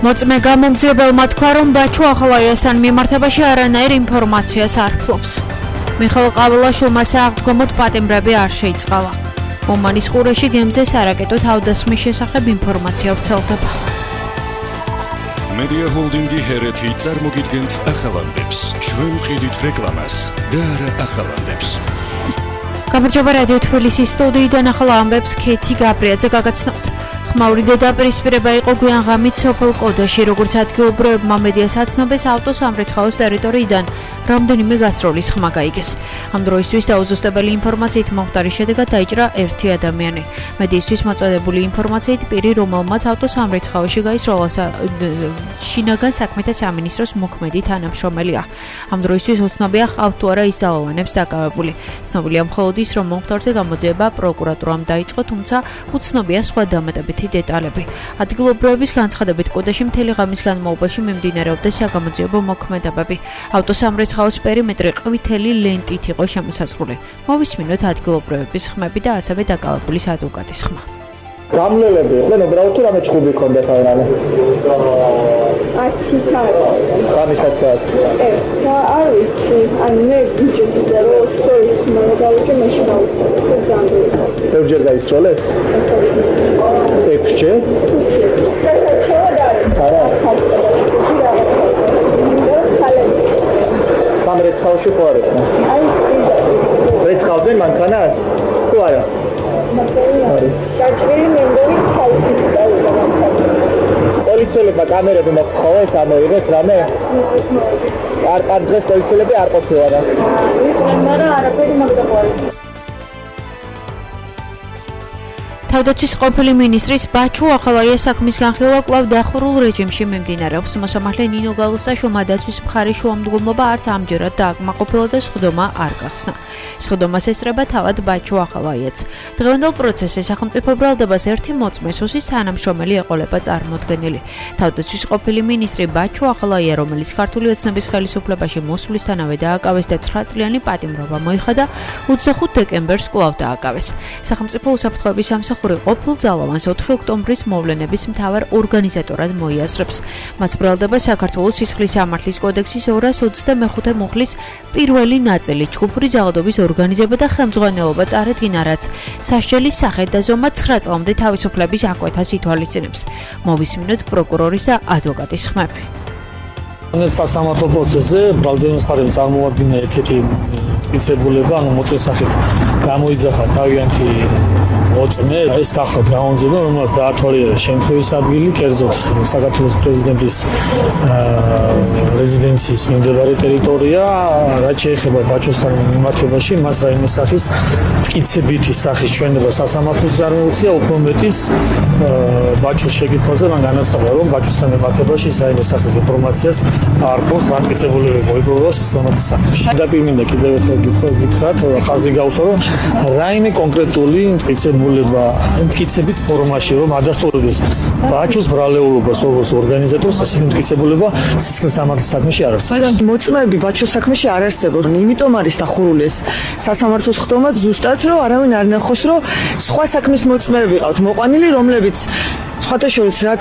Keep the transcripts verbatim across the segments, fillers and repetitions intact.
მოწმე გამომძიებელმა თქვა, რომ ბაჩუ ახალაიასთან მიმართებაში არანაირ ინფორმაციას არ ფლობს. მიხეილ ყაველაშვილმა სააღდგომოდ პატიმრები არ შეიწყალა. ომანის ყურეში გემზე სარაკეტო თავდასხმის შესახებ ინფორმაცია ვრცელდება. Media Holdingi ჰერეთი წარმოგიდგენთ ახალანდებს. ჩვენ ვყიდით რეკლამას და არა ახალანდებს. გამარჯობა რადიო თბილისის სტუდიიდან ახალ ამბებს ქეთი გაბრიაძე გაგაცნობთ. ხმაური დედაპირისპირება იყო გვიან ღამით სოფელ კოდაში, როგორც ადგილობრივებმა მედიას აცნობეს, ავტოსამრეცხაოს ტერიტორიიდან რამდენიმე გასტროლის ხმა გაიგეს. ამ დროისთვის დაუზუსტებელი ინფორმაციით მომხდარის შედეგად დაიჭრა ერთი ადამიანი. მედიისთვის მოწოდებული ინფორმაციით პირი, რომელმაც ავტოსამრეცხაოში გაისროლა შინაგან საქმეთა სამინისტროს მოქმედი თანამშრომელია. ამ დროისთვის უცნობია ჰყავთ თუ არა ის ძალოვანებს დაკავებული. ცნობილია მხოლოდ ის, რომ მომხდარზე გამოძიება პროკურატურამ დაიწყო, თუმცა უცნობია სხვა დამატებითი დეტალები. ადგილობრივების განცხადებით, კოდაში მთელი ღამის განმავლობაში მიმდინარეობდა საგამოძიებო მოქმედებები. ავტოსამრეცხაოს პერიმეტრი ყვითელი ლენტით იყო შემოსაზღვრული. მოვისმინოთ ადგილობრივების ხმები და ასევე დაკავებულის ადვოკატის ხმა. გამლელები იყვნენ, უბრალოდ თუ რამე ჩხუბი ქონდათ არავინ. ათი საათი. ხამისად საათი. ე, და არ ვიცი, ან მე ვიჭირდა რომ სკოლის ხმა გავიქე მაშინ ავუწევ. ბევრჯერ გაისროლეს? ექვსჯერ? არა. სამრეცხაოში ხო არ იყვნენ? აი, რეცხავდნენ მანქანას? თუ არა? არის. გაჭრილი მენდორი თავისი წავიდა მანქანა. პოლიციელებმა კამერები მოხთხოვეს, ამოიღეს რამე? არ არ დღეს პოლიციელები არ ყოფილა რა. იყვნენ, მაგრამ არაფერი მაგდაყარი. თავდაცვის ყოფილი მინისტრის ბაჩუ ახალაიას საქმის განხილვა კვლავ დახურულ რეჟიმში მიმდინარეობს. მოსამართლე ნინო გალუსტაშვილმა დაცვის მხარის შუამდგომლობა არც ამჯერად დააკმაყოფილა და სხდომა არ გახსნა. სხდომას ესწრება თავად ბაჩუ ახალაიაც. დღევანდელ პროცესზე სახელმწიფო ბრალდებას ერთი მოწმე სუსის თანამშრომელი ეყოლება წარმოდგენილი. თავდაცვის ყოფილი მინისტრი ბაჩუ ახალაია, რომელიც ქართული ოცნების ხელისუფლებაში მოსვლისთანავე დააკავეს და ცხრა წლიანი პატიმრობა მოიხადა, ოცდახუთ დეკემბერს კვლავ დააკავეს. სახელმწიფო უსაფრთხოების სამსახური ყოფილ ძალოვანს ოთხი ოქტომბრის მოვლენების მთავარ ორგანიზატორად მოიაზრებს. მას ბრალდება საქართველოს სისხლის სამართლის კოდექსის ორას ოცდამეხუთე მუხლის პირველი ნაწილი ჯგუფური ძალადობის ორგანიზება და ხელმძღვანელობა წარედგინა, რაც სასჯელის სახედ და ზომად ცხრა წლამდე თავისუფლების აკვეთას ითვალისწინებს. მოვისმინოთ პროკურორის და ადვოკატის ხმები. სასამართლო პროცესზე ბრალდების მხარემ წარმოადგინა ერთ-ერთი მტკიცებულება, ანუ მოწმის სახით გამოიძახა თავიანთი მოწმე, ეს გახლავთ გამომძიება, რომელსაც დაათვალიერა შემთხვევის ადგილი, კერძოდ საქართველოს პრეზიდენტის რეზიდენციის მიმდებარე ტერიტორია, რაც შეეხება ბაჩოსთან მიმართებაში, მას რაიმე სახის მტკიცებითი სახის ჩვენება სასამართლოს წარმოუცია, უფრო მეტის ბაჩოს შეკითხვაზე მან განაცხადა, რომ ბაჩოსთან მიმართებაში რაიმე სახის ინფორმაციას არ ყავს, რა მტკიცებულები მოიპოვა სასამართლოს საქმეში. დაპირმინდა კიდევ ერთხელ გითხრათ, ხაზი გავუსვა, რომ რაიმე კონკრეტული მტკიცებულება მტკიცებით ფორმაში რომ ადასტურებდეს ბაჩოს ბრალეულობას როგორც ორგანიზატორს, ასეთი მტკიცებულება სისხლის სამართლის საქმეში არ არსებობს. მაგრამ მოწმეები ბაჩოს საქმეში არ არსებობს. იმიტომ არის დახურული ეს სასამართლოს ხდომა ზუსტად, რომ არავინ არ ნახოს, რომ სხვა საქმის მოწმეები ყავთ მოყვანილი, რომლებიც სხვათა შორის რაც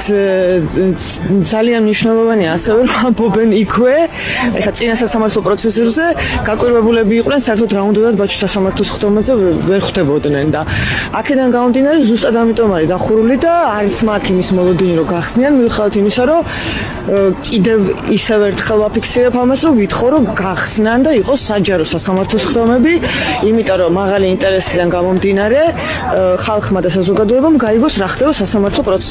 ძალიან მნიშვნელოვანია ასევე რომ ამბობენ იქვე, ეხლა წინა სასამართლო პროცესებზე გაკვირვებულები იყვნენ, საერთოდ რა უნდათ ბაჩოს სასამართლოს ხდომაზე ვერ ხვდებოდნენ და აქედან გამომდინარე ზუსტად ამიტომ არის დახურული და არც მათ იმის მოლოდინი რომ გახსნიან, მიუხედავად იმისა, რომ კიდევ ისევ ერთხელ ვაფიქსირებ ამას, რომ ვითხოვ რომ გახსნან და იყოს საჯარო სასამართლოს ხდომები, იმიტომ რომ მაღალი ინტერესიდან გამომდინარე ხალხმა და საზოგადოებამ გაიგოს რა ხდება სასამართლო პროცესში.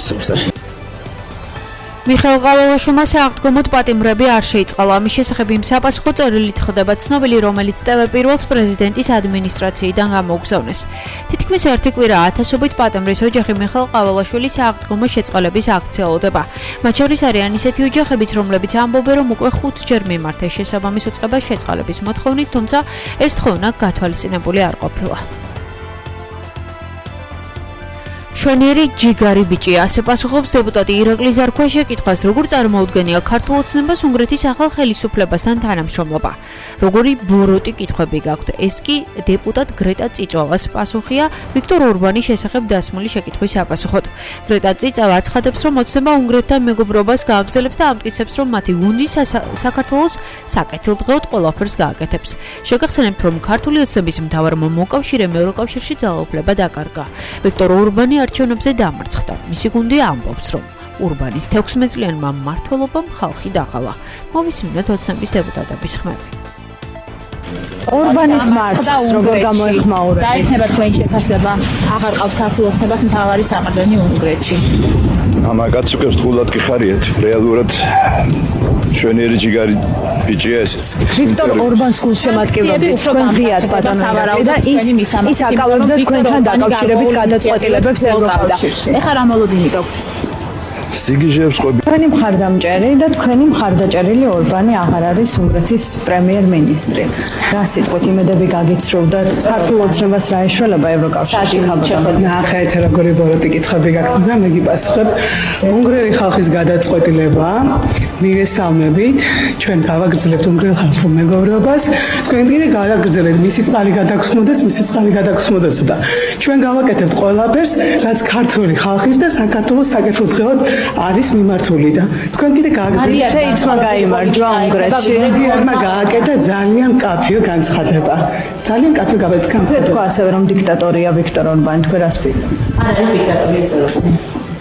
მიხეილ ყაველაშვილმა სააღდგომოდ პატიმრები არ შეიწყალა. ამის შესახებ იმ საპასუხო წერილით ხდება ცნობილი, რომელიც ტევ პირველს პრეზიდენტის ადმინისტრაციიდან გამოუგზავნეს. თითქმის ერთი კვირა ათასობით პატიმრის ოჯახი მიხეილ ყაველაშვილის სააღდგომო შეწყალების აქციელდება. მათ შორის არიან ისეთი ოჯახებიც, რომლებიც ამბობენ, რომ უკვე ხუთჯერ მიმართეს შესაბამის უწყებას შეწყალების მოთხოვნით, თუმცა ეს თხოვნა გათვალისწინებული არ ყოფილა. ჩვენერი ჯიგარი ბიჭია, ასე პასუხობს დეპუტატი ირაკლი ზარქვა შეკითხვას, როგორ წარმოუდგენია ქართულ ოცნებას უნგრეთის ახალ ხელისუფლებასთან თანამშრომლობა. Როგორი ბოროტი კითხვები გაქვთ. ეს კი დეპუტატ გრეტა წიწვავას პასუხია ვიქტორ ორბანის შესახებ დასმული შეკითხვის აპასუხოდ. გრეტა წიწავა აცხადებს, რომ ოცნება უნგრეთთან მეგობრობას გააგრძელებს და ამტკიცებს, რომ მათი გუნდი საქართველოს საკეთილდღეოდ ყველაფერს გააკეთებს. შეგახსენებთ, რომ ქართული ოცნების მთავარმა მოკავშირემ ევროკავშირში ძალაუფლება დაკარგა. ვიქტორ ორბანი არჩევნებზე დამარცხდა. მისი გუნდი ამბობს, რომ ურბანის თექვსმეტ წლიანმა მმართველობამ ხალხი დაღალა. მოვისმინოთ ოცნების დეპუტატების ხმები. ორბანის მარცხს როგორ გამოიხმაურებთ? დაეთნება თქვენი შეფასება, აღარ ყავს ქართულ ოცნებას მთავარი საყრდენი უნგრეთში. ამაგაც უკვე რთულად გიხარიეთ, რეალურად ჩვენერი ჯიგარი ბიჭია ეს. ვიქტორ ორბანს გულშემატკივრობთ თქვენ ღიად ბატონო და ის ის აკავებდა თქვენთან დაკავშირებით გადაწყვეტილებებს ევროკავშირში. ეხლა რა მოლოდინი გაქვთ? სიგიჟეებს ყვები. თქვენი მხარდამჭერი და თქვენი მხარდაჭერილი ორბანი აღარ არის უნგრეთის პრემიერ-მინისტრი. რა სიტყვით იმედები გაგიცრუვდათ ქართულ ოცნებას რა ეშველება ევროკავშირში ხაბატონი? ნახეთ როგორი ბოროტი კითხვები გაქვთ და მე გიპასუხებ. უნგრელი ხალხის გადაწყვეტილება მივესალმებით. ჩვენ გავაგრძელებთ უნგრელ ხალხურ მეგობრობას. თქვენ კიდე გავაგრძელებთ მისი წყალი გადაგსმოდეს, მისი წყალი გადაგსმოდეს და ჩვენ გავაკეთებთ ყველაფერს, რაც ქართული ხალხის და საქართველოს საკეთილდღეოდ არის მიმართული და თქვენ კიდე გააგრძელებთ. შეიცვალა გაიმარჯვა უნგრეთში. რეგიონმა გააკეთა ძალიან კაფიო განცხადება. ძალიან კაფიო განცხადება. თქვა ასევე რომ დიქტატორია ვიქტორ ორბანი, თქვენ რას ვიტყვით? არა, ეს დიქტატორი ვიქტორ ორბანი.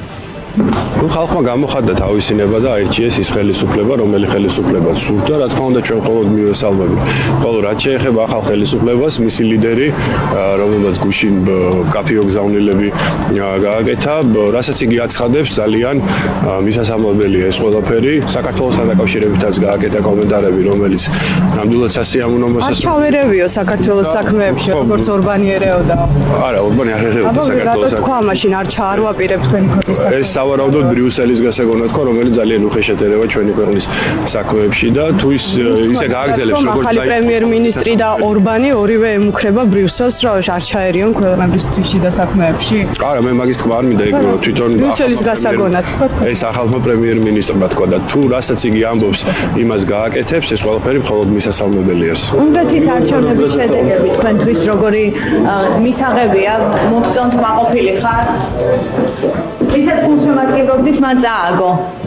ნუ ხალხმა გამოხატა თავისინება და აირჩიეს ის ხელისუფლება, რომელი ხელისუფლება სურდა, რა თქმა უნდა ჩვენ ყოველდღე მივესალმებით. ხოლო რაც შეეხება ახალ ხელისუფლებას, მისი ლიდერი, რომელმაც გუშინ კაფიო გზავნილები გააკეთა, რასაც იგი აცხადებს, ძალიან მისასალმებელია ეს ყველაფერი. საქართველოსთან დაკავშირებითაც გააკეთა კომენტარები, რომელიც ნამდვილად სასიამოვნოა. არ ჩავერევიო საქართველოს საქმეებში, როგორც ორბანი ერეოდა. არა, ორბანი არ ერეოდა საქართველოს საქმეებში. თქვა მაშინ არ ჩაარვაპირებთ თქვენი ქოთის საქმეებში. სავარაუდოდ ბრიუსელის გასაგონად ხო, რომელიც ძალიან უხეშეთერება ჩვენი ქვეყნის საქმეებში და თუ ის ისე გააგრძელებს როგორც ახალი პრემიერ-მინისტრი და ორბანი ორივე ემუქრება ბრიუსელს, რომ არ ჩაერიონ ქვეყნების შიდა საქმეებში. არა, მე მაგის თქვა არ მინდა, იქ თვითონ ბრიუსელის გასაგონად თქვა. ეს ახალმა პრემიერ-მინისტრმა თქვა და თუ რასაც იგი ამბობს, იმას გააკეთებს, ეს ყველაფერი მხოლოდ მისასალმებელია. უნგრეთის არჩევნების შედეგები თქვენთვის როგორი მისაღებია? მოგწონთ მაყოფილი ხარ? ისეთ გულშემატკივრობდით მან წააგო.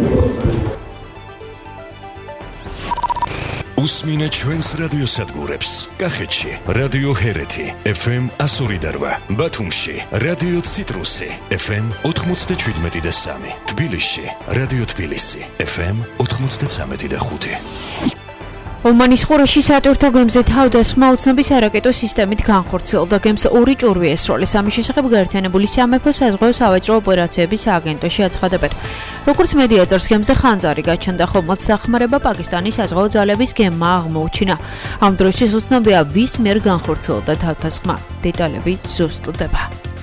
უსმინე ჩვენს რადიოსადგურებს. კახეთში რადიო ჰერეთი ეფ ემ ასორი და რვა, ბათუმში რადიო ციტრუსი ეფ ემ ოთხმოცდაშვიდმეტი და სამი, თბილისში რადიო თბილისი ეფ ემ ოთხმოცდაცამეტი და ხუთი. ომანის ყურეში სატვირთო გემზე თავდასხმა ოცნების არაკეტო სისტემით განხორციელდა. გემს ორი ჭურვი ესროლეს. ამის შესახებ გაერთიანებული სამეფო საზღვაო სავაჭრო ოპერაციების სააგენტოში აცხადებენ. როგორც მედია წერს, გემზე ხანძარი გაჩნდა, ხოლმე სახმარება პაკისტანის საზღვაო ძალების გემმა აღმოუჩინა. ამ დროისთვის უცნობია, ვის მიერ განხორციელდა თავდასხმა. დეტალები ზუსტდება.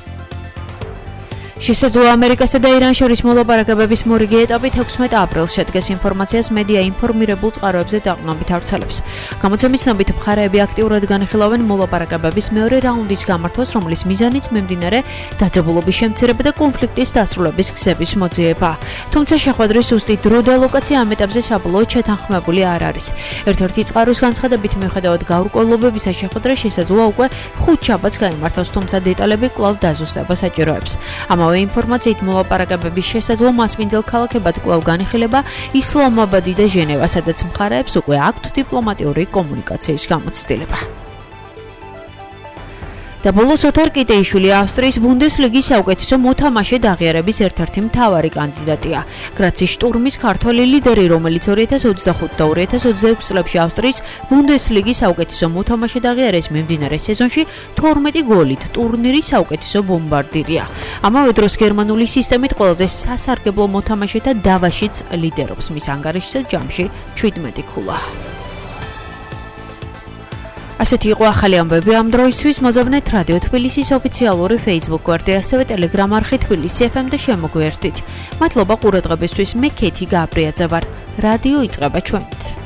შესაძლოა ამერიკასა და ირანს შორის მოლაპარაკებების მორიგი ეტაპი თექვსმეტ აპრილს შედგეს. ინფორმაციას მედია ინფორმირებულ წყაროებზე დაყრდნობით ავრცელებს. გამოცემის ცნობით, მხარეები აქტიურად განხილავენ მოლაპარაკებების მეორე რაუნდის გამართვას, რომლის მიზანიც მიმდინარე დაძაბულობის შემცირება და კონფლიქტის დასრულების გზების მოძიება. თუმცა შეხვედრის ზუსტი დრო და ლოკაცია ამ ეტაპზე საბოლოოდ შეთანხმებული არ არის. ერთ-ერთი წყაროს განცხადებით, მიუხედავად გაურკვევლობებისა, შეხვედრა შესაძლოა უკვე ხუთ შაბათს გაიმართოს, თუმცა დეტალები კვლავ დაზუსტებას აჭიროებს. ამავე ინფორმაციით მოლაპარაკებების შესაძლო მასპინძელ ქალაქებად კვლავ განიხილება ისლამაბადი და ჟენევა, სადაც მხარეებს უკვე აქვთ დიპლომატიური კომუნიკაციის გამოცდილება. და ბოლოს ოთარ კიტეიშვილი ავსტრიის ბუნდესლიგის საუკეთესო მოთამაშედ აღიარების ერთ-ერთი მთავარი კანდიდატია. გრაცის შტურმის ქართველი ლიდერი, რომელიც ორი ათას ოცდახუთ და ორი ათას ოცდაექვსი წლებში ავსტრიის ბუნდესლიგის საუკეთესო მოთამაშედ აღიარეს მიმდინარე სეზონში თორმეტი გოლით, ტურნირის საუკეთესო ბომბარდირია. ამავე დროს გერმანული სისტემით ყველაზე სასარგებლო მოთამაშეთა დავაშიც ლიდერობს, მის ანგარიშზე ჯამში შვიდმეტი ქულა. ასეთი იყო ახალი ამბები ამ დროისთვის. მოძებნეთ რადიო თბილისის ოფიციალური Facebook გვერდი, ასევე Telegram არხი თბილისი ეფ ემ და შემოგვიერთდით. მადლობა ყურადღებისთვის. მე კეთი გაბრიაძე ვარ. რადიო იწყება ჩვენით.